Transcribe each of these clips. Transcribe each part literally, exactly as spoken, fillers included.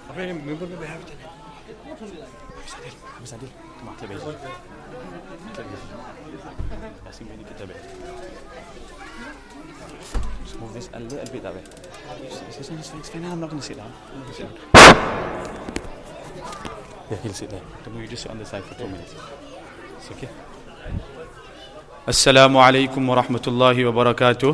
Member member have it. Sadil, Sadil, come on, tabi. Tabi. Asim ini kita tabi. Just move this a little bit that way. It's fine, it's fine, it's fine. I'm not going to sit down. I'm not going to sit down. Yeah, he'll sit there. Then we just sit on the side for two minutes. It's okay. Assalamu alaikum wa rahmatullahi wa barakatuh.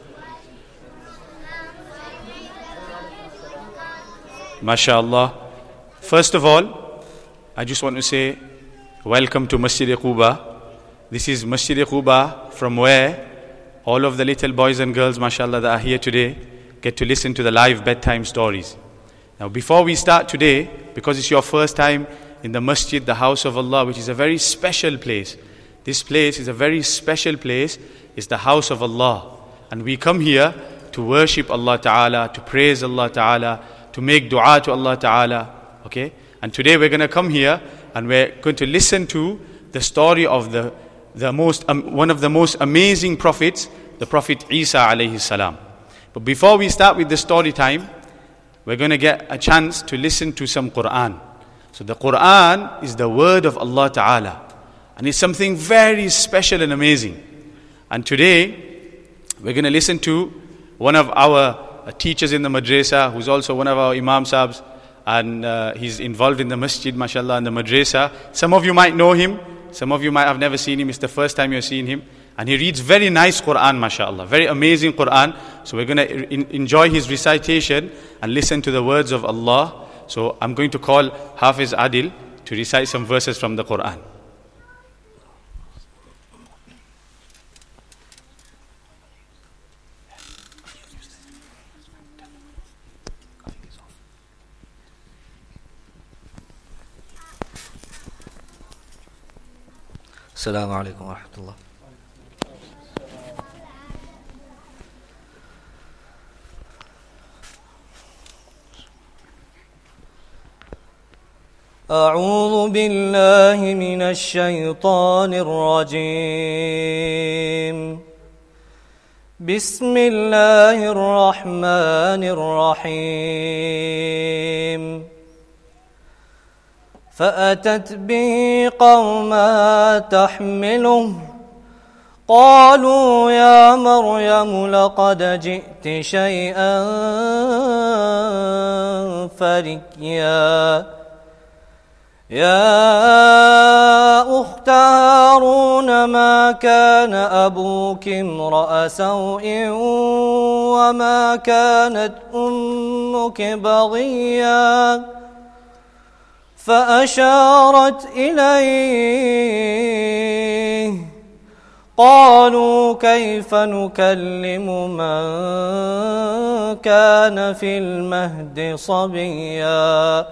MashaAllah. First of all, I just want to say welcome to Masjid Quba. This is Masjid Quba from where all of the little boys and girls, mashallah, that are here today get to listen to the live bedtime stories. Now before we start today, because it's your first time in the masjid, the house of Allah, which is a very special place. This place is a very special place. It's the house of Allah. And we come here to worship Allah Ta'ala, to praise Allah Ta'ala, to make dua to Allah Ta'ala. Okay? And today we're going to come here and we're going to listen to the story of the, the most, um, one of the most amazing prophets, the Prophet Isa alayhi salam. But before we start with the story time, we're going to get a chance to listen to some Quran. So the Quran is the word of Allah Ta'ala. And it's something very special and amazing. And today, we're going to listen to one of our uh, teachers in the madrasa, who's also one of our Imam Sahibs, and uh, he's involved in the masjid, mashallah, and the madrasa. Some of you might know him, some of you might have never seen him, it's the first time you're seeing him. And he reads very nice Quran, mashallah, very amazing Quran. So we're going to in- enjoy his recitation and listen to the words of Allah. So I'm going to call Hafiz Adil to recite some verses from the Quran. Assalamu alaikum wa rahmatullah. أعوذ بالله من الشيطان الرجيم. بسم الله الرحمن الرحيم. فأتت به قومها تحمله قالوا يا مريم لقد جئت شيئا فريا يا أخت هارون ما كان أبوك امرأ سوء وما كانت أمك بغيا فأشارت إليه قالوا كيف نكلم من كان في المهد صبيا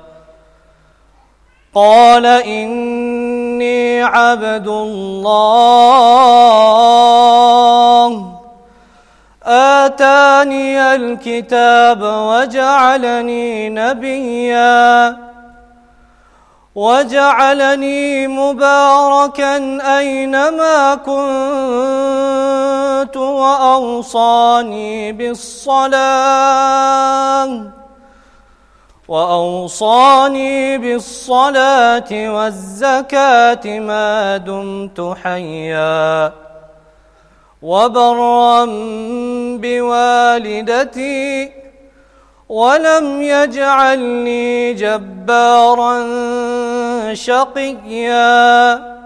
قال إني عبد الله آتاني الكتاب وجعلني نبيا وجعلني مباركا أينما كنت وأوصاني بالصلاة وأوصاني بالصلاة والزكاة ما دمت حيا وبرا بوالدتي ولم يجعلني جبارا شقيا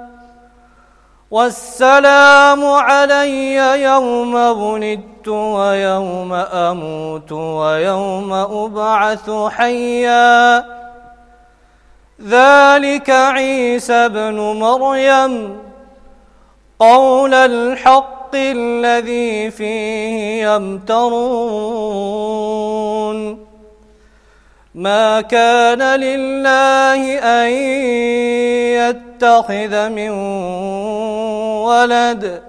والسلام علي يوم ولدت ويوم أموت ويوم أبعث حيا ذلك عيسى بن مريم قول الحق الذي فيه يمترون ما كان لله أن يتخذ من ولد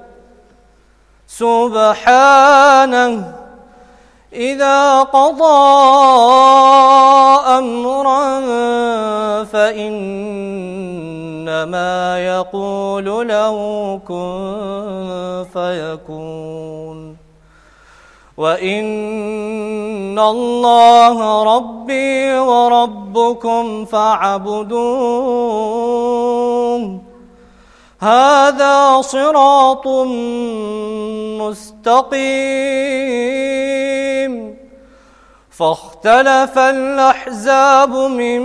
سبحانه إذا قضى أمرا فإنما يقول له كن فيكون وإن إن الله ربي وربكم فاعبدوه هذا صراط مستقيم فاختلف الأحزاب من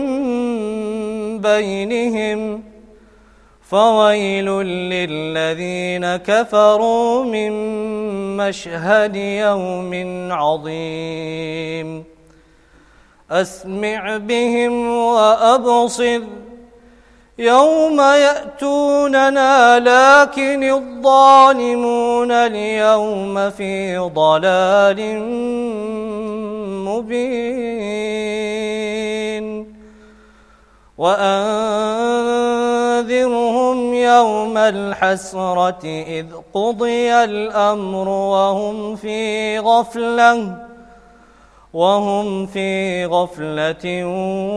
بينهم فويل للذين كفروا من مشهد يوم عظيم أسمع بهم وأبصر يوم يأتوننا لكن الظالمون اليوم في ضلال مبين وأنذرهم يوم الحسرة إذ قضي الأمر وهم في غفلة وهم في غفلة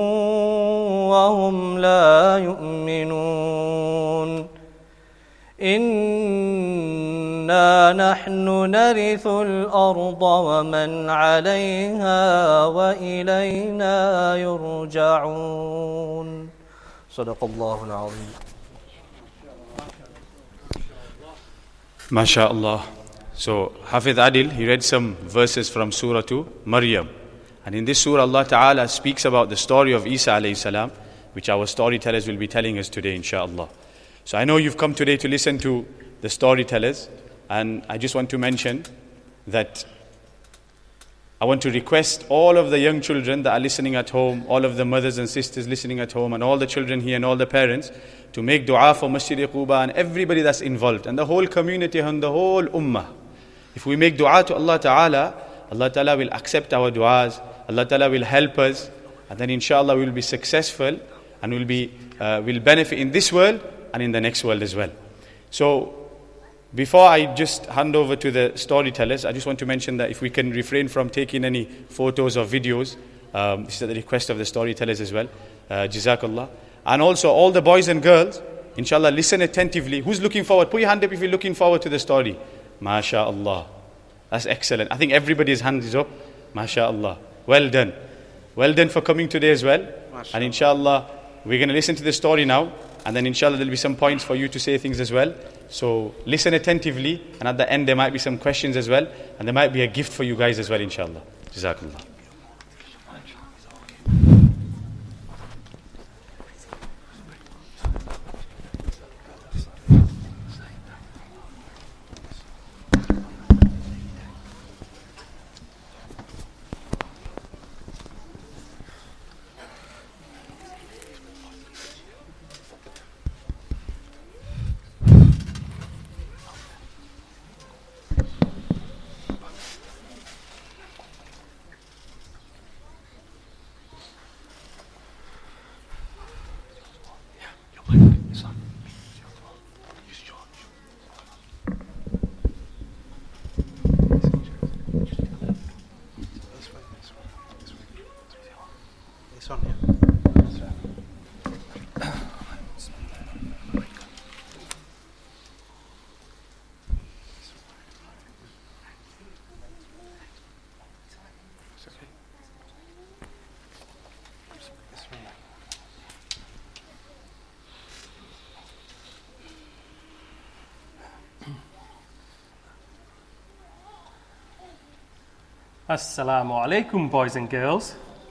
وهم لا يؤمنون إنا نحن نرث الأرض ومن عليها وإلينا يرجعون صدق الله العظيم. MashaAllah. So, Hafiz Adil, he read some verses from Surah to Maryam. And in this surah, Allah Ta'ala speaks about the story of Isa alayhi salam, which our storytellers will be telling us today, inshaAllah. So I know you've come today to listen to the storytellers, and I just want to mention that I want to request all of the young children that are listening at home, all of the mothers and sisters listening at home, and all the children here and all the parents, to make dua for Masjid Quba and everybody that's involved, and the whole community and the whole ummah. If we make dua to Allah Ta'ala, Allah Ta'ala will accept our duas, Allah Ta'ala will help us, and then inshallah we will be successful and will be uh, will benefit in this world and in the next world as well. So, before I just hand over to the storytellers, I just want to mention that if we can refrain from taking any photos or videos, um, this is at the request of the storytellers as well. Uh, Jazakallah. And also all the boys and girls, inshallah, listen attentively. Who's looking forward? Put your hand up if you're looking forward to the story. MashaAllah. That's excellent. I think everybody's hand is up. MashaAllah. Well done. Well done for coming today as well. And inshallah, we're going to listen to the story now. And then inshallah there'll be some points for you to say things as well. So listen attentively, and at the end there might be some questions as well, and there might be a gift for you guys as well, inshallah. Jazakallah. Assalamu alaikum, boys and girls.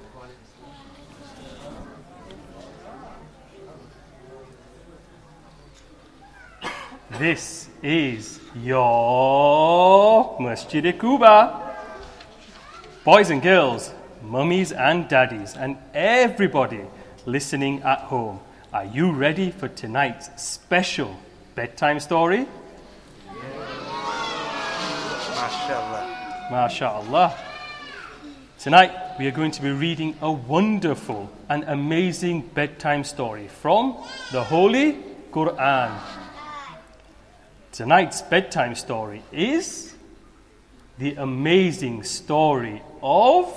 This is your Masjid Quba. Boys and girls, mummies and daddies, and everybody listening at home, are you ready for tonight's special bedtime story? MashaAllah. MashaAllah. Tonight we are going to be reading a wonderful and amazing bedtime story from the Holy Quran. Tonight's bedtime story is the amazing story of...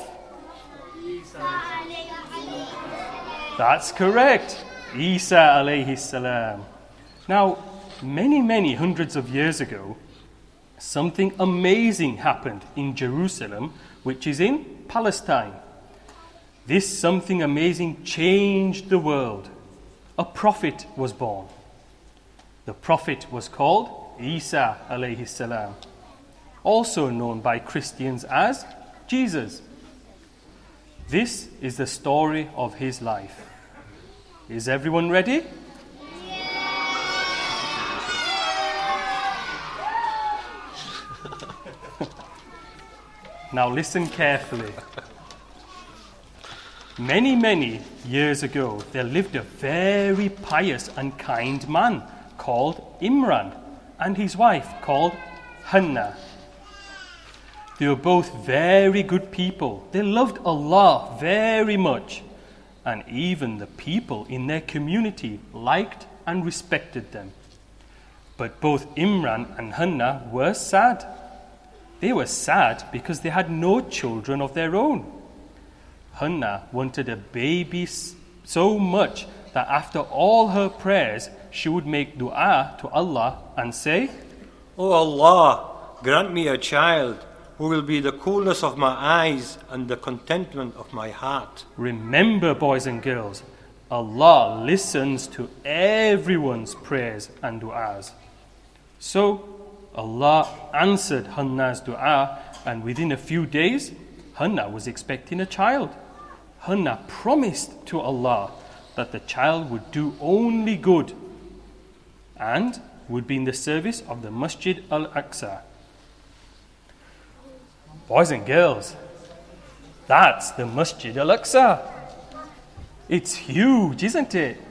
That's correct, Isa alayhi salam. Now, many, many hundreds of years ago, something amazing happened in Jerusalem, which is in Palestine. This something amazing changed the world. A prophet was born. The prophet was called Isa alayhi salam, also known by Christians as Jesus. This is the story of his life. Is everyone ready? Now listen carefully. Many, many years ago, there lived a very pious and kind man called Imran and his wife called Hannah. They were both very good people. They loved Allah very much, and even the people in their community liked and respected them. But both Imran and Hannah were sad. They were sad because they had no children of their own. Hannah wanted a baby so much that after all her prayers, she would make dua to Allah and say, "O Allah, grant me a child who will be the coolness of my eyes and the contentment of my heart." Remember, boys and girls, Allah listens to everyone's prayers and du'as. So, Allah answered Hannah's dua, and within a few days, Hannah was expecting a child. Hannah promised to Allah that the child would do only good and would be in the service of the Masjid al-Aqsa. Boys and girls, that's the Masjid al-Aqsa. It's huge, isn't it?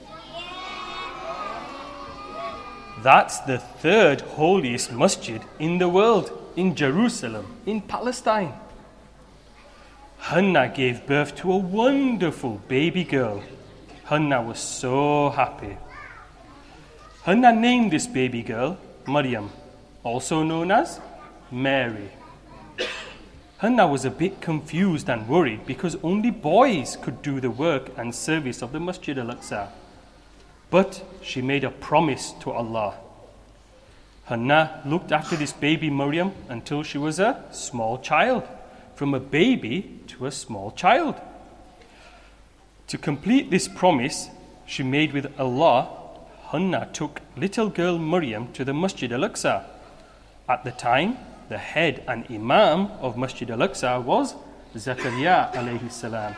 That's the third holiest masjid in the world, in Jerusalem, in Palestine. Hannah gave birth to a wonderful baby girl. Hannah was so happy. Hannah named this baby girl Maryam, also known as Mary. Hannah was a bit confused and worried because only boys could do the work and service of the Masjid al-Aqsa. But she made a promise to Allah. Hannah looked after this baby Maryam until she was a small child, from a baby to a small child. To complete this promise she made with Allah, Hannah took little girl Maryam to the Masjid al-Aqsa. At the time, the head and Imam of Masjid al-Aqsa was Zakaria alayhi salam.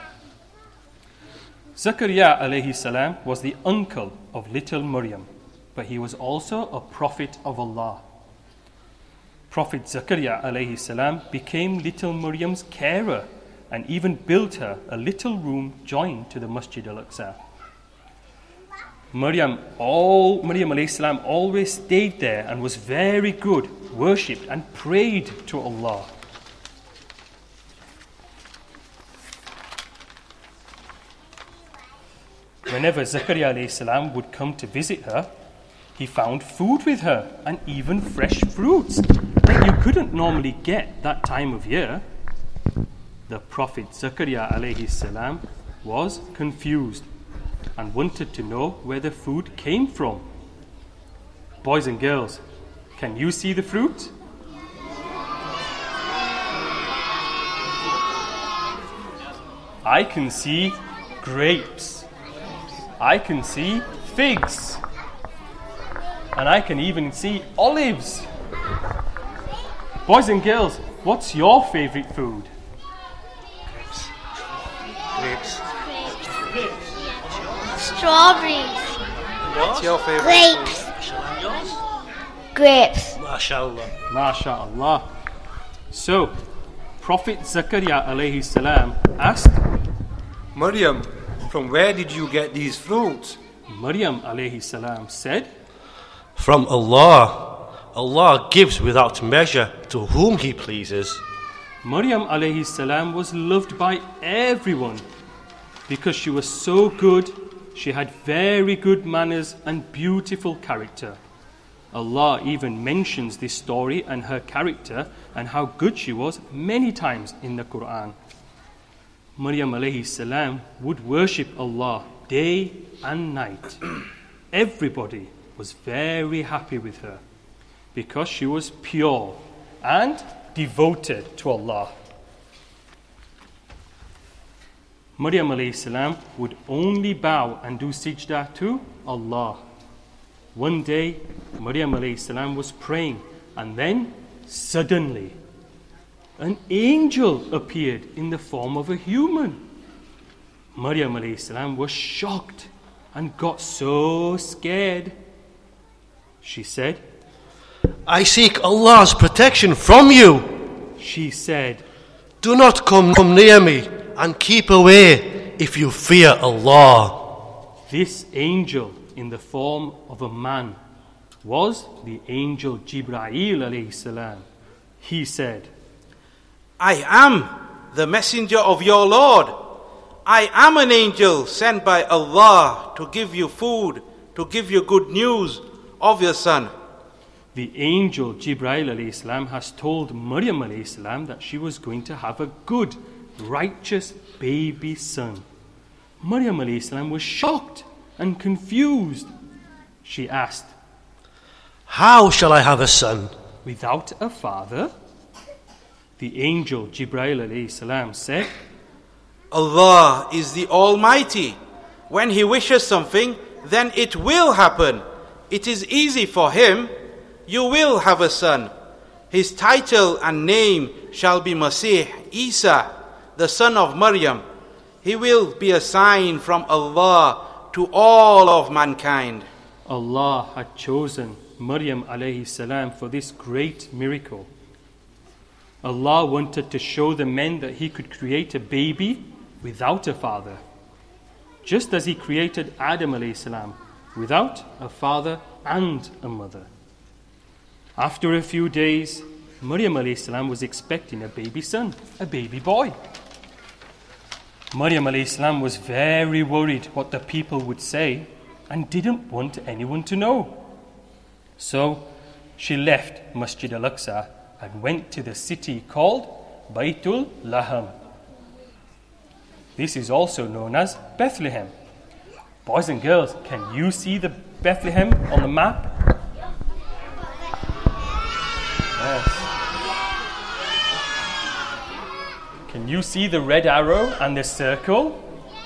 Zakaria alayhi salam was the uncle of little Maryam, but he was also a prophet of Allah. Prophet Zakaria alayhi salam became little Maryam's carer and even built her a little room joined to the Masjid al-Aqsa. Maryam, all, Maryam alayhi salam always stayed there and was very good, worshipped and prayed to Allah. Whenever Zakaria alayhi salam would come to visit her, he found food with her and even fresh fruits that you couldn't normally get that time of year. The Prophet Zakaria alayhi salam was confused and wanted to know where the food came from. Boys and girls, can you see the fruit? I can see grapes. I can see figs. And I can even see olives. Boys and girls, what's your favorite food? Grapes. Strawberries. What's your favourite Grapes. Grapes. MashaAllah. MashaAllah. So, Prophet Zakaria alayhi salam asked, Maryam, from where did you get these fruits? Maryam alayhi salam said, From Allah. Allah gives without measure to whom He pleases. Maryam alayhi salam was loved by everyone because she was so good, she had very good manners and beautiful character. Allah even mentions this story and her character and how good she was many times in the Quran. Maryam alayhi salam would worship Allah day and night. Everybody was very happy with her. because she was pure and devoted to Allah. Maryam alayhi salam would only bow and do sajda to Allah. One day, Maryam alayhi salam was praying, and then suddenly an angel appeared in the form of a human. Maryam alayhi salam was shocked and got so scared. She said, I seek Allah's protection from you. She said, Do not come, come near me, and keep away if you fear Allah. This angel in the form of a man was the angel Jibreel alayhi salam. He said, I am the messenger of your Lord. I am an angel sent by Allah to give you food, to give you good news of your son. The angel Jibreel alayhi salam has told Maryam alayhi salam that she was going to have a good, righteous baby son. Maryam alayhi salam was shocked and confused. She asked, How shall I have a son? Without a father? The angel Jibreel alayhi salam said, Allah is the Almighty. When He wishes something, then it will happen. It is easy for Him. You will have a son. His title and name shall be Masih Isa, the son of Maryam. He will be a sign from Allah to all of mankind. Allah had chosen Maryam alayhi salam for this great miracle. Allah wanted to show the men that He could create a baby without a father, just as He created Adam alayhi salam without a father and a mother. After a few days, Maryam alayhi salam was expecting a baby son, a baby boy. Maryam alayhi salam was very worried what the people would say and didn't want anyone to know. So she left Masjid al-Aqsa and went to the city called Baytul Laham. This is also known as Bethlehem. Boys and girls, can you see the Bethlehem on the map? Yes. Can you see the red arrow and the circle?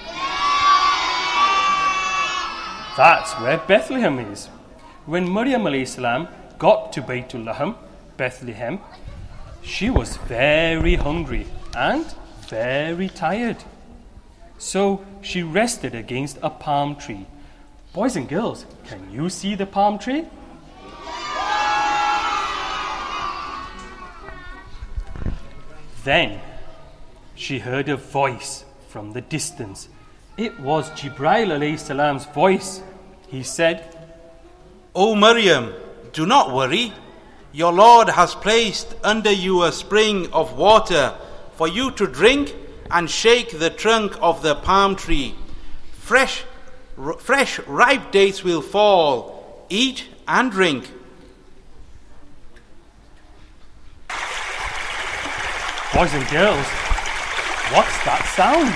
That's where Bethlehem is. When Maryam alayhi salam got to Baytul Laham, Bethlehem, she was very hungry and very tired. So she rested against a palm tree. Boys and girls, can you see the palm tree? Then she heard a voice from the distance. It was Jibreel alayhi salam's voice. He said, O Maryam, do not worry. Your Lord has placed under you a spring of water for you to drink and shake the trunk of the palm tree. Fresh, r- fresh ripe dates will fall. Eat and drink. Boys and girls, what's that sound?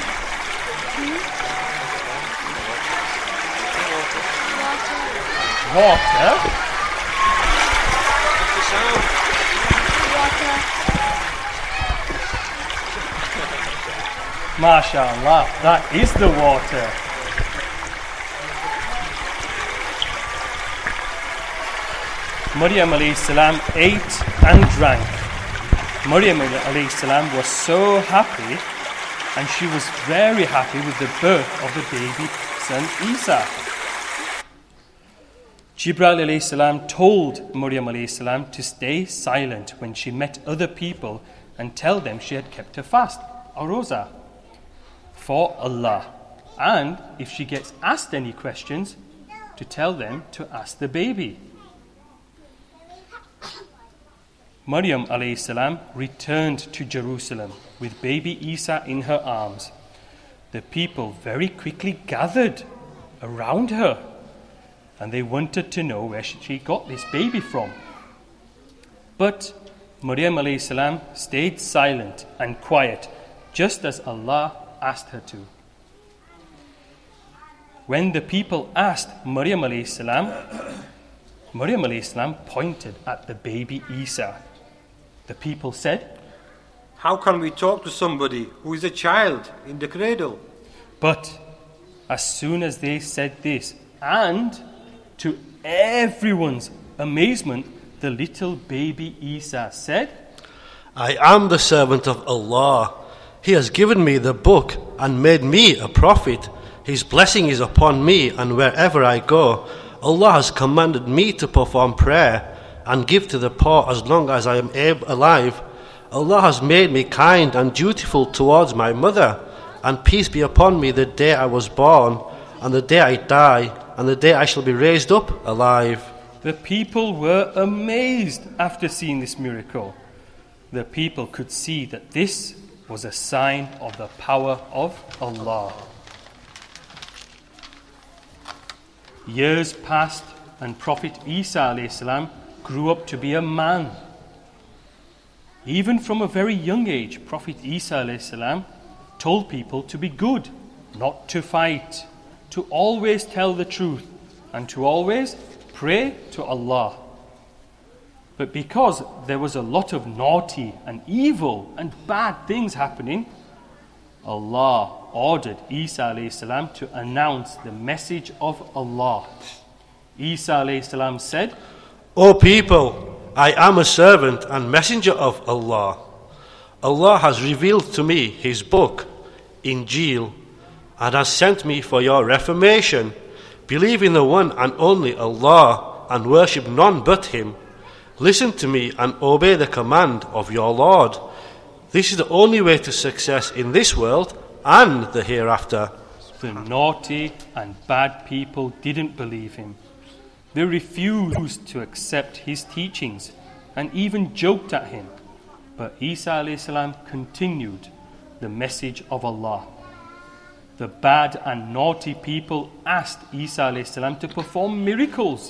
Water? MashaAllah, that is the water. Maryam alayhi salam ate and drank. Maryam alayhi salam was so happy, and she was very happy with the birth of the baby son Isa. Jibreel alayhi salam told Maryam alayhi salam to stay silent when she met other people and tell them she had kept a fast, a roza, for Allah. And if she gets asked any questions, to tell them to ask the baby. Maryam alayhi salam returned to Jerusalem with baby Isa in her arms. The people very quickly gathered around her, and they wanted to know where she got this baby from. But Maryam alayhi salam stayed silent and quiet, just as Allah asked her to. When the people asked Maryam alayhi salam, Maryam alayhi salam pointed at the baby Isa. The people said, How can we talk to somebody who is a child in the cradle? but as soon as they said this, and to everyone's amazement, the little baby Isa said, I am the servant of Allah. He has given me the book and made me a prophet. His blessing is upon me, and wherever I go, Allah has commanded me to perform prayer and give to the poor as long as I am ab- alive. Allah has made me kind and dutiful towards my mother, and peace be upon me the day I was born, and the day I die, and the day I shall be raised up alive. The people were amazed after seeing this miracle. The people could see that this was a sign of the power of Allah. Years passed, and Prophet Isa alayhi salam grew up to be a man. Even from a very young age, Prophet Isa alayhi salam told people to be good, not to fight, to always tell the truth, and to always pray to Allah. But because there was a lot of naughty and evil and bad things happening, Allah ordered Isa alayhi salam to announce the message of Allah. Isa alayhi salam said, O people, I am a servant and messenger of Allah. Allah has revealed to me His book, Injil, and has sent me for your reformation. Believe in the one and only Allah and worship none but Him. Listen to me and obey the command of your Lord. This is the only way to success in this world and the hereafter. the naughty and bad people didn't believe him. They refused to accept his teachings and even joked at him. But Isa alayhi salam continued the message of Allah. The bad and naughty people asked Isa alayhi salam to perform miracles.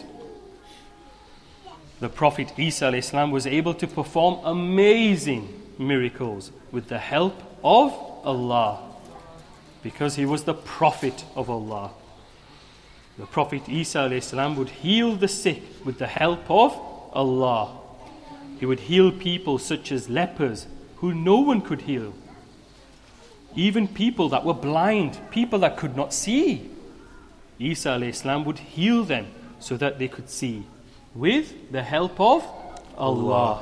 The Prophet Isa alayhi salam was able to perform amazing miracles with the help of Allah, because he was the Prophet of Allah. The Prophet Isa alayhi salam would heal the sick with the help of Allah. He would heal people such as lepers who no one could heal. Even people that were blind, people that could not see. Isa alayhi salam would heal them so that they could see with the help of Allah.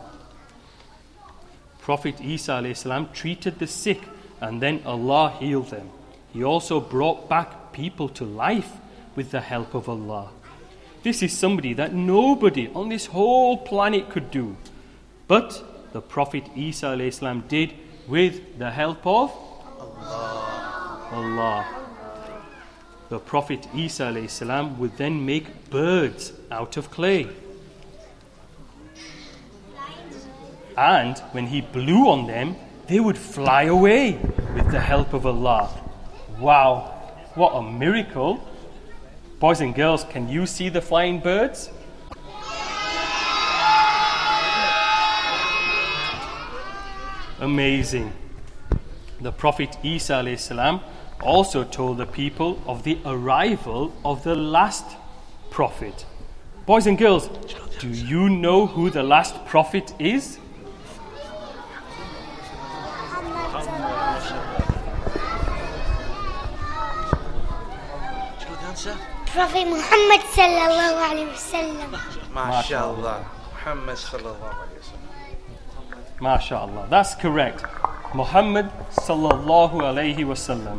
Prophet Isa alayhi salam treated the sick and then Allah healed them. He also brought back people to life with the help of Allah. This is somebody that nobody on this whole planet could do. But the Prophet Isa alayhi salam did with the help of Allah. Allah. The Prophet Isa alayhi salam would then make birds out of clay. And when he blew on them, they would fly away with the help of Allah. Wow, what a miracle. Boys and girls, can you see the flying birds? Amazing. The Prophet Isa alayhi salam also told the people of the arrival of the last prophet. Boys and girls, do you know who the last prophet is? Prophet Muhammad sallallahu alaihi wasallam. MashaAllah. Muhammad sallallahu alaihi wasallam. MashaAllah. That's correct. Muhammad sallallahu alayhi wasallam.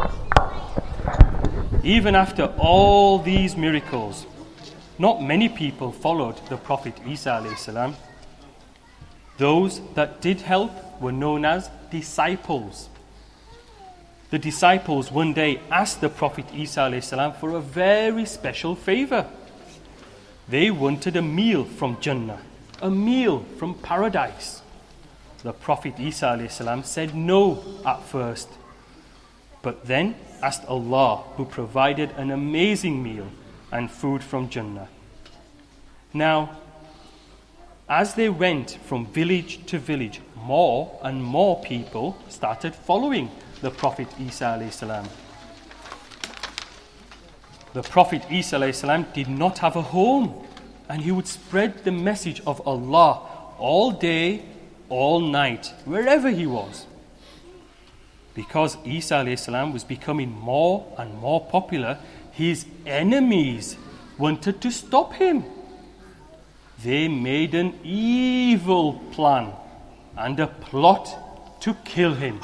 Even after all these miracles, not many people followed the Prophet Isa alayhi salam. Those that did help were known as disciples. The disciples one day asked the Prophet Isa alayhi salam for a very special favor. They wanted a meal from Jannah, a meal from paradise. The Prophet Isa alayhi salam said no at first, but then asked Allah, who provided an amazing meal and food from Jannah. Now, as they went from village to village, more and more people started following the Prophet Isa alayhi salam. The Prophet Isa alayhi salam did not have a home and he would spread the message of Allah all day, all night, wherever he was. Because Isa alayhi salam was becoming more and more popular, his enemies wanted to stop him. They made an evil plan and a plot to kill him.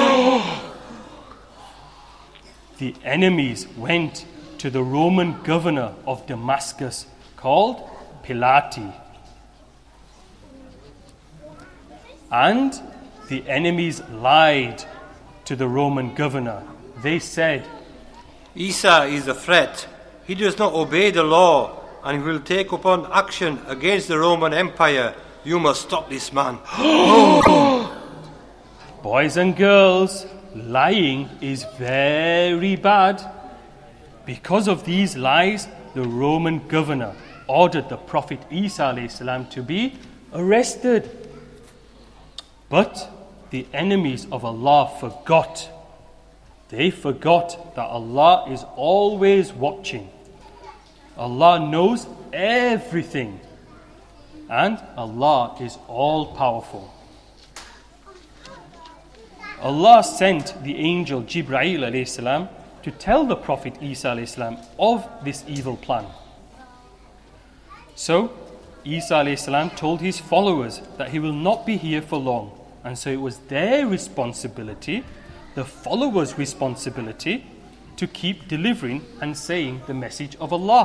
The enemies went to the Roman governor of Damascus called Pilate. And the enemies lied to the Roman governor. They said, Isa is a threat. He does not obey the law and he will take upon action against the Roman Empire. You must stop this man. Boys and girls, lying is very bad. Because of these lies, the Roman governor ordered the Prophet Isa alayhi salam to be arrested. But the enemies of Allah forgot. They forgot that Allah is always watching. Allah knows everything. And Allah is all-powerful. Allah sent the angel Jibreel alayhi salam to tell the Prophet Isa alayhi salam of this evil plan. So, Isa alayhi salam told his followers that he will not be here for long. And so it was their responsibility, the followers' responsibility, to keep delivering and saying the message of Allah.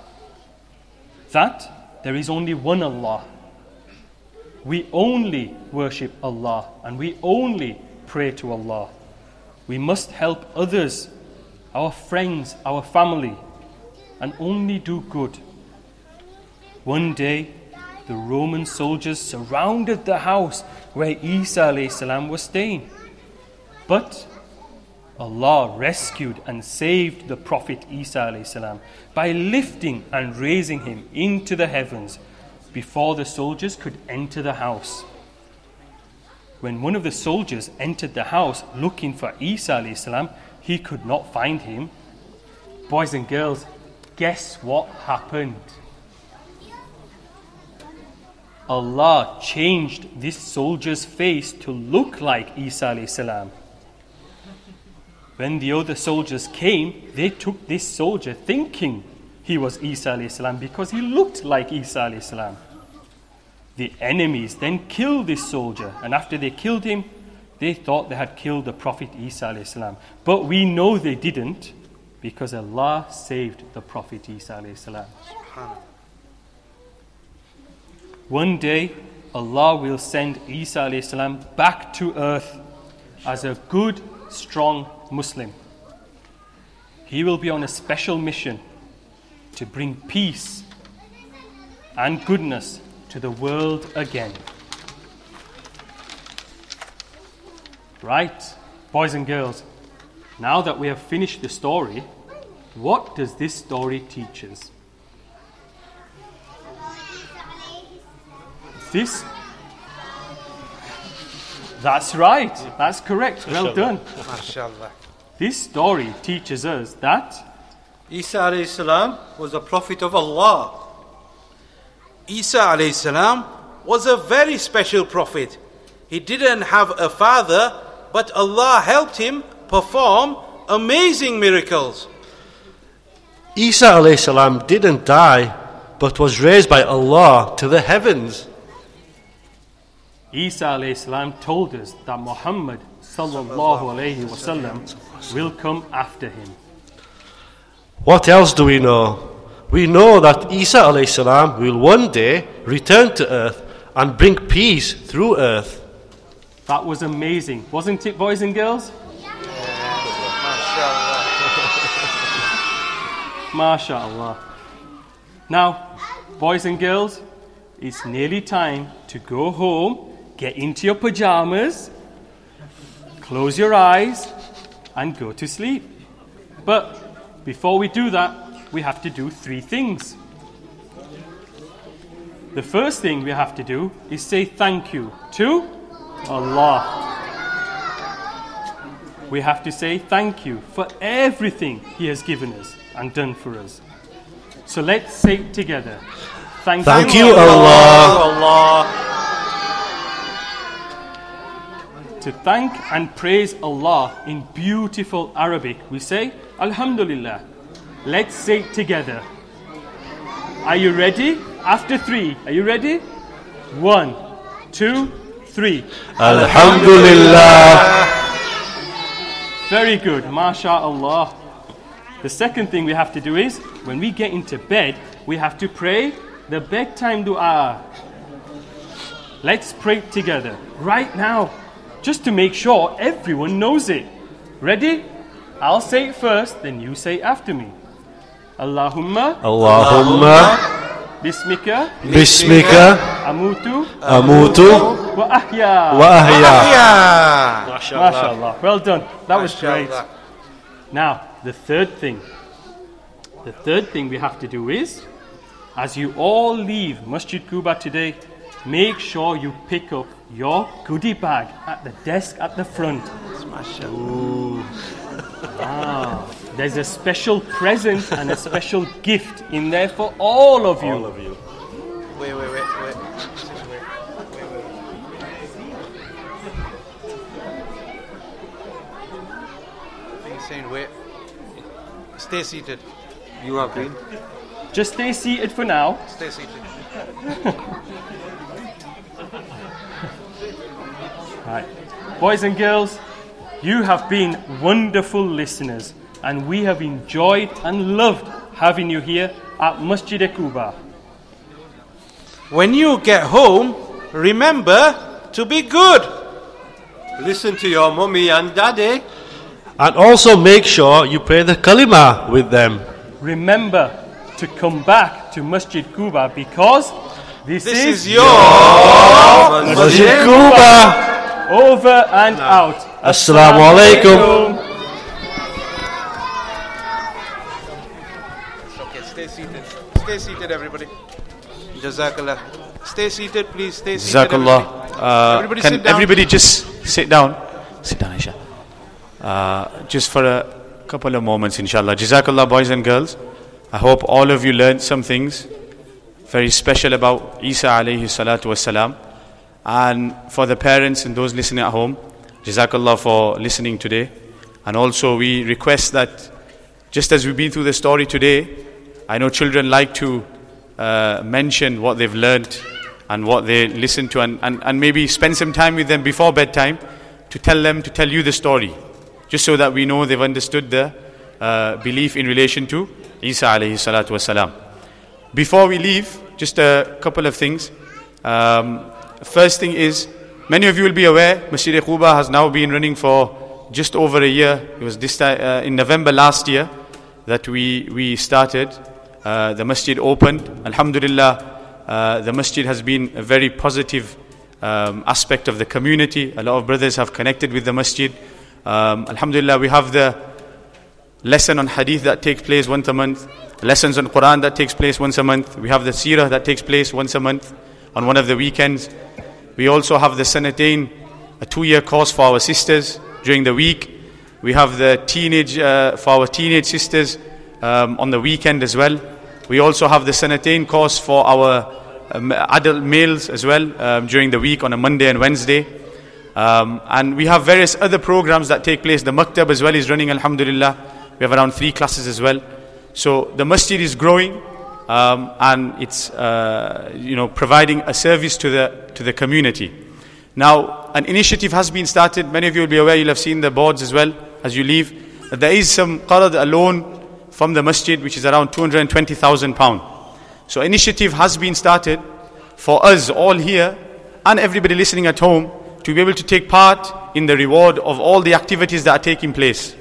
That there is only one Allah. We only worship Allah and we only pray to Allah. We must help others, our friends, our family, and only do good. One day, the Roman soldiers surrounded the house where Isa alayhi salam was staying. But Allah rescued and saved the Prophet Isa alayhi salam by lifting and raising him into the heavens before the soldiers could enter the house. When one of the soldiers entered the house looking for Isa alayhi salam, he could not find him. Boys and girls, guess what happened? Allah changed this soldier's face to look like Isa alayhi salam. When the other soldiers came, they took this soldier thinking he was Isa alayhi salam because he looked like Isa alayhi salam. The enemies then killed this soldier, and after they killed him, they thought they had killed the Prophet Isa alayhi salam. But we know they didn't, because Allah saved the Prophet Isa alayhi salam. One day, Allah will send Isa alayhi salam back to earth as a good, strong Muslim. He will be on a special mission to bring peace and goodness to the world again. Right, boys and girls, now that we have finished the story, what does this story teach us? This, that's right, that's correct, well done. MashaAllah. This story teaches us that Isa alayhi salam was a prophet of Allah. Isa alayhi salam was a very special prophet. He didn't have a father, but Allah helped him perform amazing miracles. Isa alayhi salam didn't die, but was raised by Allah to the heavens. Isa alayhi salam told us that Muhammad sallallahu alayhi wasallam will come after him. What else do we know? We know that Isa alayhi salam will one day return to earth and bring peace through earth. That was amazing, wasn't it, boys and girls? MashaAllah. Now, boys and girls, it's nearly time to go home, get into your pajamas, close your eyes, and go to sleep. But before we do that, we have to do three things. The first thing we have to do is say thank you to Allah. We have to say thank you for everything He has given us and done for us. So let's say it together. Thank, Thank you, you, Allah. Allah. To thank and praise Allah in beautiful Arabic, we say, Alhamdulillah. Let's say it together. Are you ready? After three, are you ready? One, two, three. Alhamdulillah. Very good, MashaAllah. The second thing we have to do is, when we get into bed, we have to pray the bedtime dua. Let's pray together right now, just to make sure everyone knows it. Ready? I'll say it first, then you say after me. Allahumma Allahumma Bismika Bismika Amutu Amutu wa Ahya. wa Ahya. Yeah. MashaAllah. Well done. That was great. Mashallah. Now, the third thing. The third thing we have to do is, as you all leave Masjid Quba today, make sure you pick up your goodie bag at the desk at the front. Ooh. Ah, there's a special present and a special gift in there for all of you. All of you. Wait, wait, wait, wait. Wait, wait, wait. I think he's saying wait. Stay seated. You have been. Just stay seated for now. Stay seated. Right. Boys and girls, you have been wonderful listeners, and we have enjoyed and loved having you here at Masjid Quba. When you get home, remember to be good. Listen to your mummy and daddy. And also make sure you pray the kalima with them. Remember to come back to Masjid Quba, because this, This is, is your Masjid Quba. over and out. Assalamu alaikum. Okay, stay seated. Stay seated, everybody. Jazakallah. Stay seated, please. Stay seated. Jazakallah. Everybody, Uh, everybody can sit down. everybody just sit down? Sit down, Aisha. Uh, just for a couple of moments, inshallah. Jazakallah, boys and girls. I hope all of you learned some things very special about Isa alayhi salatu wassalam. And for the parents and those listening at home, Jazakallah for listening today. And also we request that, just as we've been through the story today, I know children like to uh, mention what they've learned and what they listen to, and, and, and maybe spend some time with them before bedtime to tell them, to tell you the story, just so that we know they've understood the uh, belief in relation to Isa alayhi salatu wasalam. Before we leave, just a couple of things. Um, first thing is, many of you will be aware, Masjid Quba has now been running for just over a year. It was this time, uh, in November last year that we, we started. Uh, the masjid opened. Alhamdulillah, uh, the masjid has been a very positive um, aspect of the community. A lot of brothers have connected with the masjid. Um, Alhamdulillah, we have the lesson on hadith that takes place once a month, lessons on Quran that takes place once a month. We have the seerah that takes place once a month on one of the weekends. We also have the Sanatain, a two-year course for our sisters during the week. We have the teenage, uh, for our teenage sisters um, on the weekend as well. We also have the Sanatain course for our um, adult males as well um, during the week on a Monday and Wednesday. Um, and we have various other programs that take place. The Maktab as well is running, Alhamdulillah. We have around three classes as well. So the masjid is growing, um, and it's uh, you know providing a service to the to the community. Now, an initiative has been started. Many of you will be aware. You'll have seen the boards as well as you leave. That there is some qarad, a loan from the masjid, which is around two hundred twenty thousand pounds. So, initiative has been started for us all here and everybody listening at home to be able to take part in the reward of all the activities that are taking place.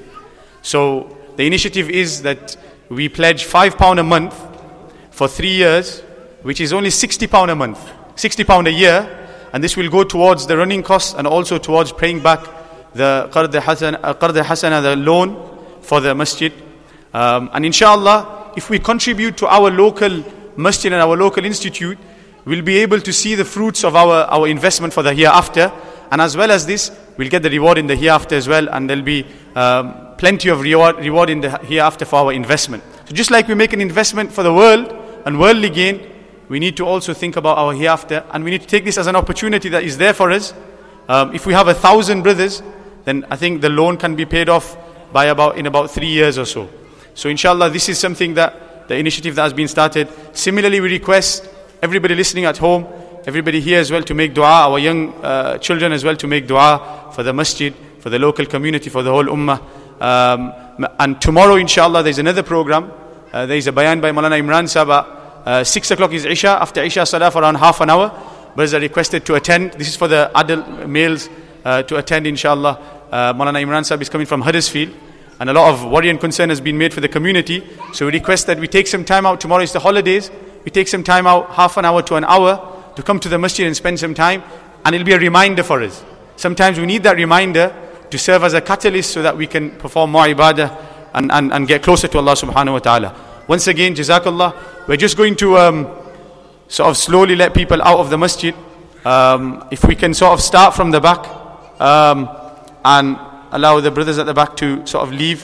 So, the initiative is that we pledge five pounds a month for three years, which is only sixty pounds a month, sixty pounds a year, and this will go towards the running costs and also towards paying back the Qard Hasana, uh, Qard Hasana, the loan for the masjid. Um, and inshallah, if we contribute to our local masjid and our local institute, we'll be able to see the fruits of our, our investment for the hereafter. And as well as this, we'll get the reward in the hereafter as well, and there'll be um, plenty of reward, reward in the hereafter for our investment. So just like we make an investment for the world and worldly gain, we need to also think about our hereafter, and we need to take this as an opportunity that is there for us. Um, if we have a thousand brothers, then I think the loan can be paid off by about in about three years or so. So inshallah, this is something that the initiative that has been started. Similarly, we request everybody listening at home, everybody here as well, to make dua, our young uh, children as well, to make dua for the masjid, for the local community, for the whole ummah. Um, and tomorrow inshallah there's another program. Uh, there is a bayan by Maulana Imran Saba. Uh, six o'clock is Isha. After Isha Salah for around half an hour, brothers are requested to attend. This is for the adult males uh, to attend inshallah. uh, Maulana Imran Sahib is coming from Huddersfield, and a lot of worry and concern has been made for the community. So we request that we take some time out. Tomorrow is the holidays. We take some time out, half an hour to an hour, to come to the masjid and spend some time, and it'll be a reminder for us. Sometimes we need that reminder to serve as a catalyst so that we can perform more ibadah and, and, and get closer to Allah subhanahu wa ta'ala. Once again, Jazakallah. We're just going to um, sort of slowly let people out of the masjid. Um, if we can sort of start from the back um, and allow the brothers at the back to sort of leave.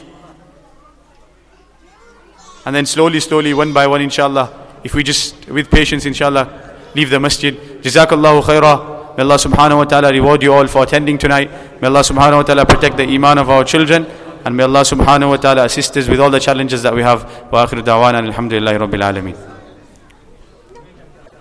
And then slowly, slowly, one by one, inshallah, if we just, with patience, inshallah, leave the masjid. Jazakallahu khairah. May Allah subhanahu wa ta'ala reward you all for attending tonight. May Allah subhanahu wa ta'ala protect the iman of our children. And may Allah subhanahu wa ta'ala assist us with all the challenges that we have. Wa akhiru da'wana alhamdulillahi rabbil alameen.